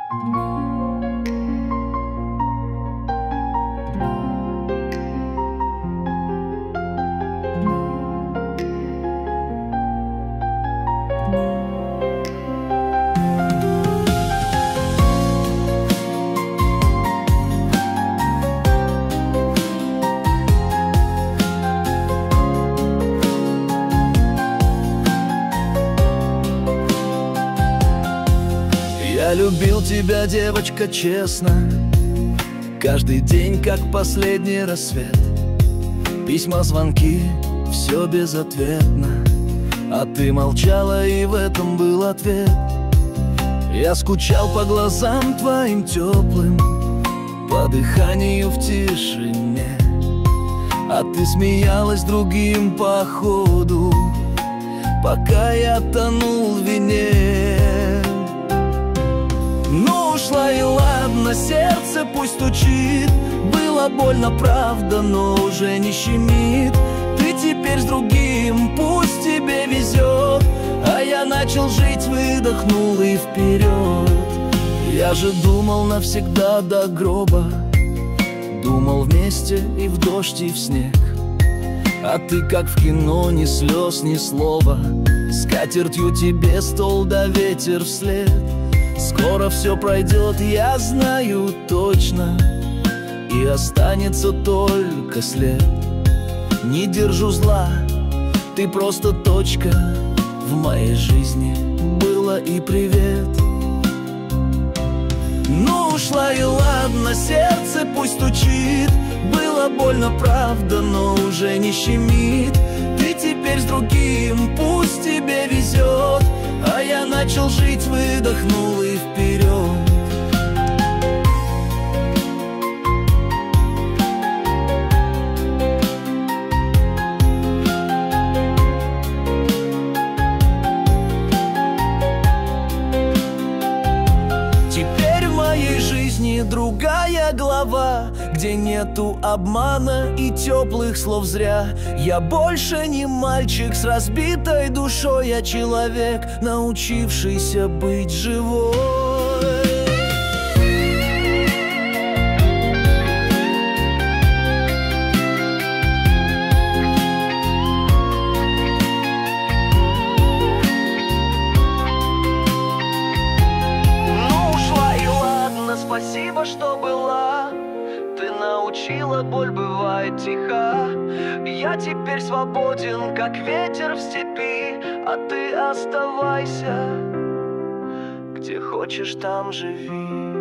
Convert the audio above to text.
Я любил тебя, девочка, честно, каждый день, как последний рассвет. Письма, звонки, все безответно, а ты молчала, и в этом был ответ. Я скучал по глазам твоим теплым, по дыханию в тишине, а ты смеялась другим по ходу, пока я тонул в вине. Ну ушла и ладно, сердце пусть стучит. Было больно, правда, но уже не щемит. Ты теперь с другим, пусть тебе везет. А я начал жить, выдохнул и вперед. Я же думал навсегда до гроба, думал вместе и в дождь, и в снег. А ты как в кино, ни слез, ни слова. Скатертью тебе стол да ветер вслед. Скоро все пройдет, я знаю точно, и останется только след. Не держу зла, ты просто точка в моей жизни. Было и привет. Ну ушла и ладно, сердце пусть стучит. Было больно, правда, но уже не щемит. Ты теперь с другим, пусть тебе везет. А я начал жить, выдохнул и вперед. Теперь в моей жизни другая глава, где нету обмана и теплых слов зря. Я больше не мальчик с разбитой душой, я человек, научившийся быть живой. Ну ушла и ладно, спасибо, что была. Ты научила, боль бывает тиха. Я теперь свободен, как ветер в степи. А ты оставайся, где хочешь, там живи.